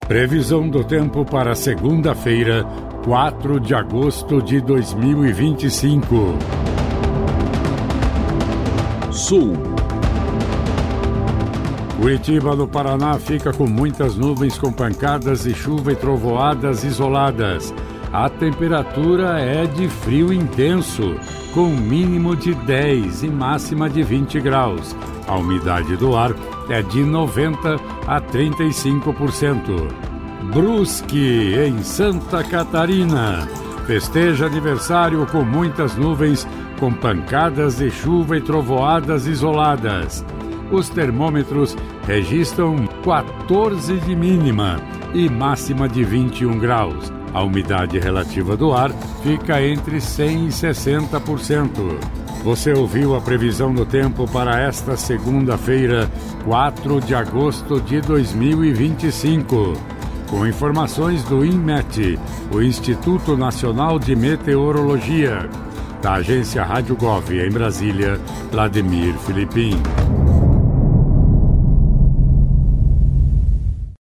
Previsão do tempo para segunda-feira, 4 de agosto de 2025. Sul. Curitiba, no Paraná, fica com muitas nuvens com pancadas de chuva e trovoadas isoladas. A temperatura é de frio intenso, com mínimo de 10 e máxima de 20 graus. A umidade do ar é de 90% a 35%. Brusque, em Santa Catarina, festeja aniversário com muitas nuvens, com pancadas de chuva e trovoadas isoladas. Os termômetros registram 14 de mínima e máxima de 21 graus. A umidade relativa do ar fica entre 100% e 60%. Você ouviu a previsão do tempo para esta segunda-feira, 4 de agosto de 2025. Com informações do INMET, o Instituto Nacional de Meteorologia. Da agência Rádio Gov em Brasília, Vladimir Filipim.